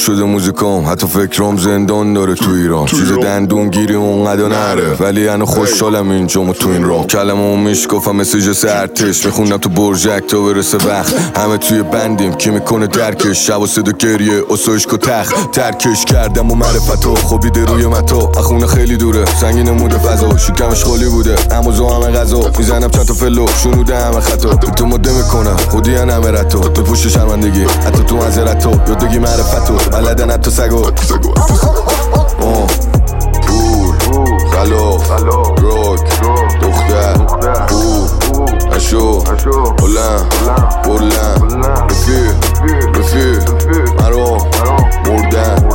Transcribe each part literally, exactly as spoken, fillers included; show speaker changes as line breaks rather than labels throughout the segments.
شده موزیکام، حتی فکرام زندان داره تو ایران. چیز دندون گیری اونقدر نره، ولی انا خوشحالم اینجامو تو این راه. کلمه‌مو میشکافم مثل جس ارتش، میخونم تو برجک تا برسه وقت. همه توی بندیم کی میکنه درکش، شب و صدا گریه اسوشک و تخ ترکش کردم و معرفتو خوابیده روی متا. اخونه خیلی دوره سنگین موده فضا، شکمش خالی بوده اما زو همه غذا. میزنم چند تا فلو شنوده همه خطا، تو مده میکنم خودیان همه رتو. بپوش شرمندگی حتی تو منظرتو، یادگی معرفتو بلدن حتی سگو. آه پول خلاف راک دختر خوب اشو بلند بلند رفیق رفیق مرا مردن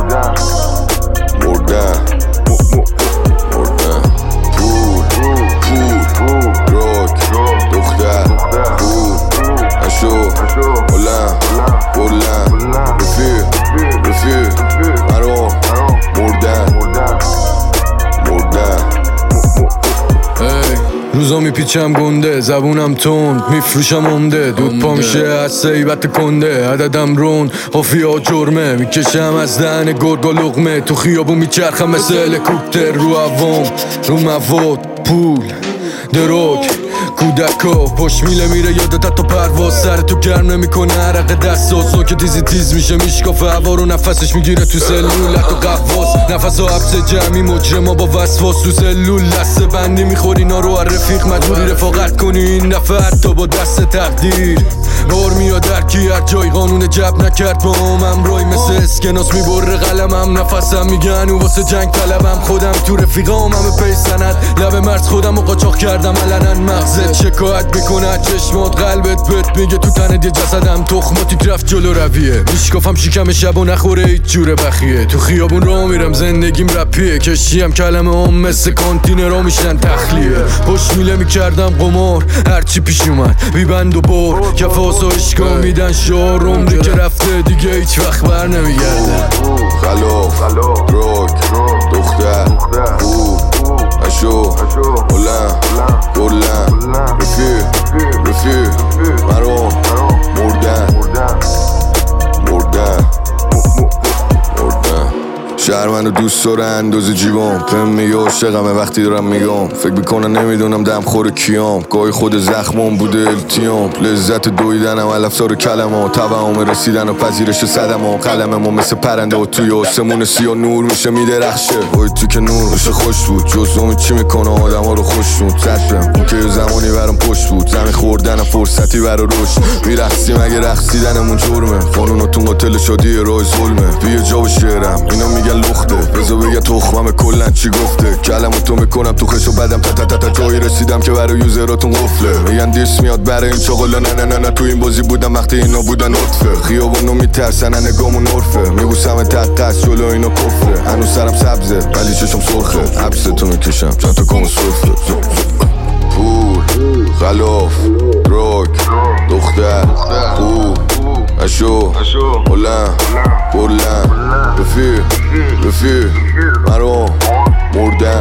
مردن مردن پول پول راک دختر خوب اشو بلند بلند رفیق رفیق مرا مردن مردن. روزا میپیچم گنده، زبونم تند، میفروشم عمده. دود پا میشه از سیبت کنده، عددم رون خفیا جرمه. میکشم از دهن گرگا لقمه، تو خیابون میچرخم مثل هلیکوپتر. رو عوام رو مواد پول دروگ کودکا پشت میله میره یادت تا پرواز. سر تو گرم نمیکنه عرق دستاز که تیزی تیز میشه میشکافه هوا رو. نفسش میگیره تو سلولت و قواس، نفس و حبس جمعی مجرما با وسواس. تو سلول دسته بندی میخوری اینا رو رفیق، مجبوری رفاقت کنی این دفعه حتی با دست تقدیر. بار میاد در کی هر جای قانون جب نکرد با هم روی مثل اسکناس میبره قلمم. نفسم میگن و واسه جنگ طلبم، خودم تو رفیقام همه پی سند. لب مرز خودم رو قاچاق کردم علنا، مغزت شکایت میکنه چشمات، قلبت بهت میگه تو تنت یه جسدم تخماتی رفت جلو رویه. میشکافم شیکم شب و نخوره هیچ جوره بخیه. تو خیابون راه میرم زندگیم رپیه، کشیم کلمه هم مثل کانتینرها میشن تخلیه. پشت میله میکردم قمار هرچی پیش اومد بی بند و بار. کفاس و اشکا میدن شعار، عمری که رفته دیگه هیچ وقت بر نمیگرده. خلاف راک دختر خوب اشو بلند بلند رفیق رفیق مرا مردن مردن مردن. شهر منو دوست داره اندازه جیبام، بهم میگه عاشقمه وقتی دارم میگم. فکر میکنن نمیدونم دم خور کیام، گاهی خود زخمام بوده التیام. لذت دویدنم علفزار کلمات، توهم رسیدن و پذیرش صدمام. قلممو مثل پرنده و توی آسمون سیاه نور میشه میدرخشه. وای تو که نور میشه خوش بود، جزومی چی میکنه آدم ها رو خوشنود. صدم اون که یه زمانی برام پشت بود، زمین خوردن فرصتی برا رشد. میرقصیم اگه رقصیدنمون جرمه، قانوناتون قاتل شادی راه ظلمه. بیا جا به شعرم اینا میگن لخته، بذار بگه تخمم کلن چی گفته. کلمو تو میکنم تو خش و بدم تا تا تا تا جایی رسیدم که برای یوزراتون قفله. میگن دیس میاد برای این چاقلا، نه نه نه نه تو این بازی بودم وقتی اینا بودن نطفه. خیابونو میترسن نگامون عرفه، میبوسم تقص جلو اینا کفره. هنوز سرم سبزه ولی چشم سرخه، حبس تو میکشم چند تا کام سرفه. پول خلاف راک دختر خوب اشو بلند بلند رفیق رفیق مرا مردن